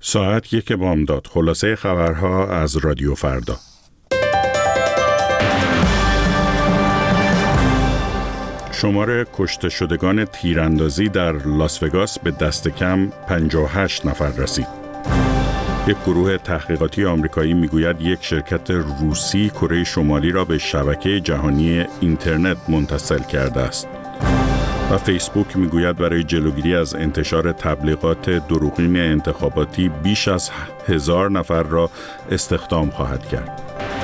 ساعت 1 بامداد. خلاصه خبرها از رادیو فردا. شمار کشته شدگان تیراندازی در لاس وگاس به دست کم 58 نفر رسید. یک گروه تحقیقاتی آمریکایی میگوید یک شرکت روسی کره شمالی را به شبکه جهانی اینترنت متصل کرده است. و فیسبوک میگوید برای جلوگیری از انتشار تبلیغات دروغین انتخاباتی بیش از 1000 نفر را استخدام خواهد کرد.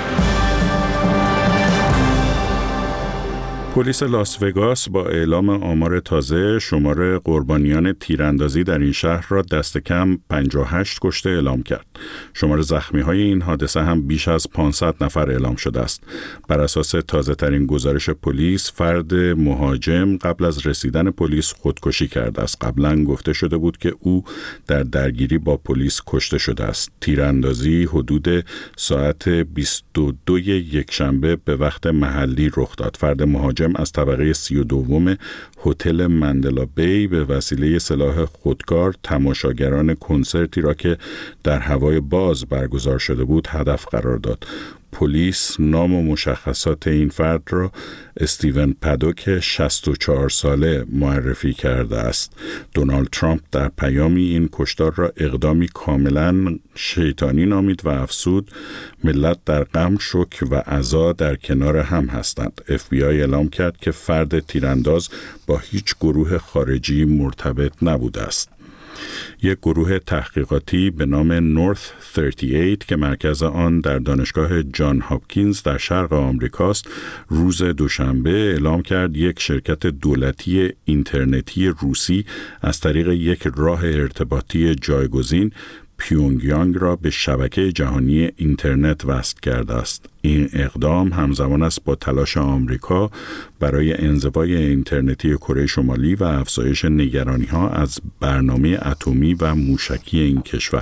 پلیس لاس وگاس با اعلام آمار تازه شمار قربانیان تیراندازی در این شهر را دست کم 58 کشته اعلام کرد. شمار زخمی‌های این حادثه هم بیش از 500 نفر اعلام شده است. بر اساس تازه‌ترین گزارش پلیس، فرد مهاجم قبل از رسیدن پلیس خودکشی کرده است. قبلا گفته شده بود که او در درگیری با پلیس کشته شده است. تیراندازی حدود ساعت 22 یکشنبه به وقت محلی رخ داد. فرد مهاجم از طبقه 32 هتل مندلا بی به وسیله سلاح خودکار تماشاگران کنسرتی را که در هوای باز برگزار شده بود هدف قرار داد. پلیس نام و مشخصات این فرد را استیون پادوک 64 ساله معرفی کرده است. دونالد ترامپ در پیامی این کشتار را اقدامی کاملا شیطانی نامید و افزود ملت در غم، شوک و عزا در کنار هم هستند. FBI اعلام کرد که فرد تیرانداز با هیچ گروه خارجی مرتبط نبوده است. یک گروه تحقیقاتی به نام نورث 38 که مرکز آن در دانشگاه جان هاپکینز در شرق آمریکاست، روز دوشنبه اعلام کرد یک شرکت دولتی اینترنتی روسی از طریق یک راه ارتباطی جایگزین پیونگیانگ را به شبکه جهانی اینترنت وصل کرده است. این اقدام همزمان است با تلاش آمریکا برای انزوای اینترنتی کره شمالی و افزایش نگرانی‌ها از برنامه اتمی و موشکی این کشور.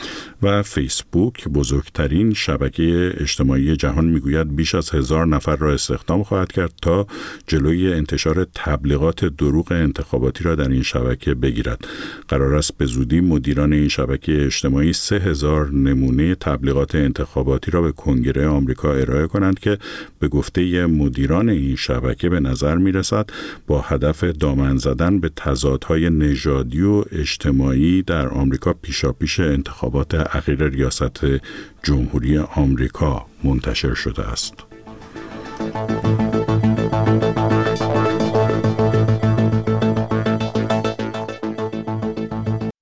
و فیسبوک، بزرگترین شبکه اجتماعی جهان، میگوید بیش از 1000 نفر را استخدام خواهد کرد تا جلوی انتشار تبلیغات دروغ انتخاباتی را در این شبکه بگیرد. قرار است به زودی مدیران این شبکه اجتماعی 3000 نمونه تبلیغات انتخاباتی را به کنگره آمریکا ارائه کنند که به گفته مدیران این شبکه به نظر میرسد با هدف دامن زدن به تضادهای نژادی و اجتماعی در آمریکا پیشاپیش انتخابات اخیر ریاست جمهوری آمریکا منتشر شده است.